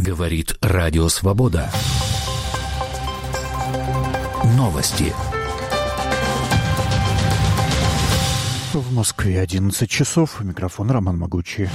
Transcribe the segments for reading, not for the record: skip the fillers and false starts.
Говорит Радио Свобода. Новости. В Москве 11 часов. Микрофон Роман Могучий.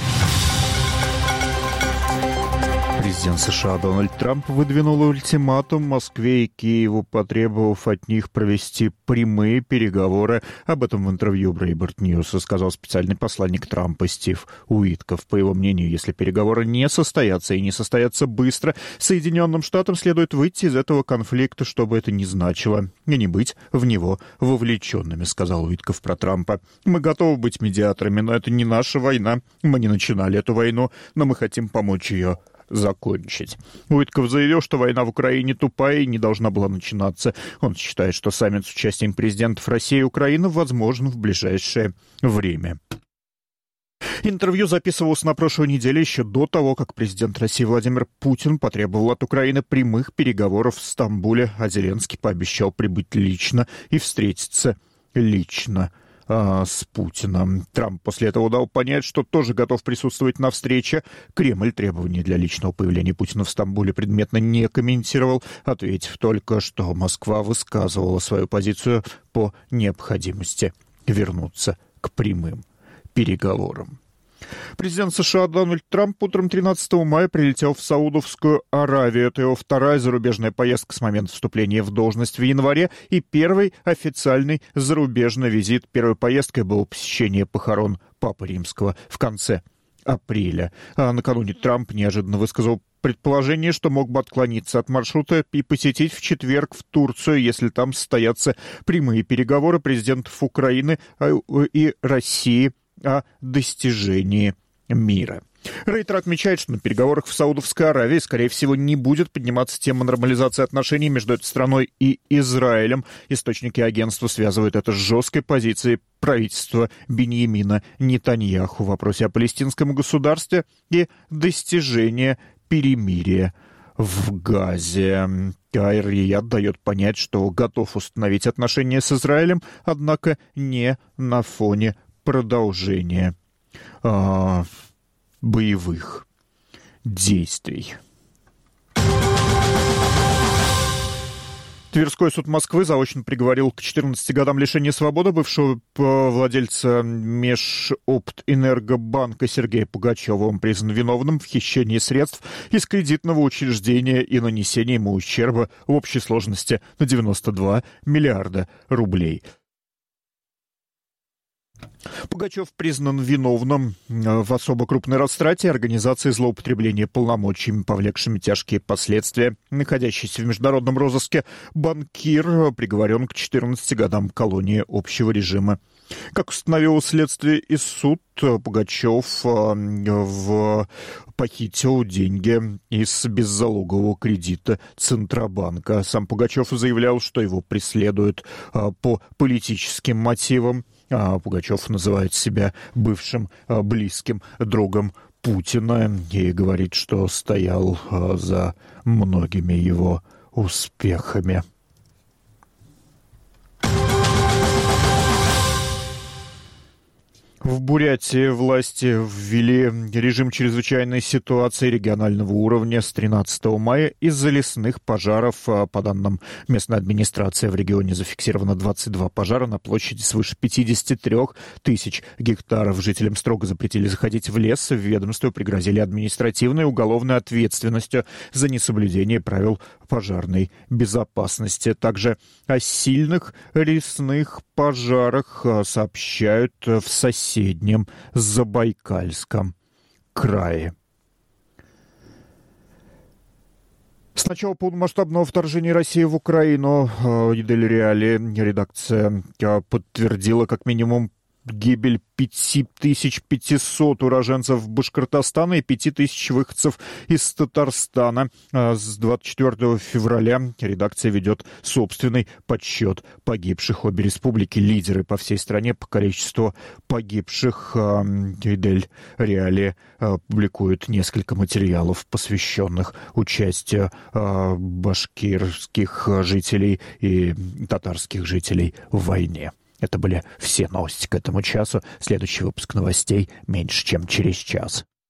Президент США Дональд Трамп выдвинул ультиматум Москве и Киеву, потребовав от них провести прямые переговоры. Об этом в интервью Breitbart News сказал специальный посланник Трампа Стив Уитков. По его мнению, если переговоры не состоятся и не состоятся быстро, Соединенным Штатам следует выйти из этого конфликта, что бы это ни значило, и не быть в него вовлеченными, сказал Уитков про Трампа. Мы готовы быть медиаторами, но это не наша война. Мы не начинали эту войну, но мы хотим помочь ее закончить. Уитков заявил, что война в Украине тупая и не должна была начинаться. Он считает, что саммит с участием президентов России и Украины возможен в ближайшее время. Интервью записывалось на прошлой неделе, еще до того, как президент России Владимир Путин потребовал от Украины прямых переговоров в Стамбуле, а Зеленский пообещал прибыть лично и встретиться лично с Путиным. Трамп после этого дал понять, что тоже готов присутствовать на встрече. Кремль требования для личного появления Путина в Стамбуле предметно не комментировал, ответив только, что Москва высказывала свою позицию по необходимости вернуться к прямым переговорам. Президент США Дональд Трамп утром 13 мая прилетел в Саудовскую Аравию. Это его вторая зарубежная поездка с момента вступления в должность в январе и первый официальный зарубежный визит. Первой поездкой было посещение похорон Папы Римского в конце апреля. А накануне Трамп неожиданно высказал предположение, что мог бы отклониться от маршрута и посетить в четверг в Турцию, если там состоятся прямые переговоры президентов Украины и России о достижении мира. Рейтер отмечает, что на переговорах в Саудовской Аравии, скорее всего, не будет подниматься тема нормализации отношений между этой страной и Израилем. Источники агентства связывают это с жесткой позицией правительства Биньямина Нетаньяху в вопросе о палестинском государстве и достижении перемирия в Газе. Ар-Рияд дает понять, что готов установить отношения с Израилем, однако не на фоне продолжение боевых действий. Тверской суд Москвы заочно приговорил к 14 годам лишения свободы бывшего владельца Межоптэнергобанка Сергея Пугачева. Он признан виновным в хищении средств из кредитного учреждения и нанесении ему ущерба в общей сложности на 92 миллиарда рублей. Пугачев признан виновным в особо крупной растрате и организации злоупотребления полномочиями, повлекшими тяжкие последствия. Находящийся в международном розыске банкир приговорен к 14 годам колонии общего режима. Как установило следствие и суд, Пугачев похитил деньги из беззалогового кредита Центробанка. Сам Пугачев заявлял, что его преследуют по политическим мотивам. Пугачев называет себя бывшим близким другом Путина и говорит, что стоял за многими его успехами. В Бурятии власти ввели режим чрезвычайной ситуации регионального уровня с 13 мая из-за лесных пожаров. По данным местной администрации, в регионе зафиксировано 22 пожара на площади свыше 53 тысяч гектаров. Жителям строго запретили заходить в лес. В ведомстве пригрозили административной и уголовной ответственностью за несоблюдение правил пожарной безопасности. Также о сильных лесных пожарах сообщают в соседнем Забайкальском крае. С начала полномасштабного вторжения России в Украину Дель Реали редакция подтвердила как минимум гибель 5500 уроженцев Башкортостана и 5000 выходцев из Татарстана. С 24 февраля редакция ведет собственный подсчет погибших. Обе республики — лидеры по всей стране по количеству погибших. Дель Реали публикует несколько материалов, посвященных участию башкирских жителей и татарских жителей в войне. Это были все новости к этому часу. Следующий выпуск новостей меньше чем через час.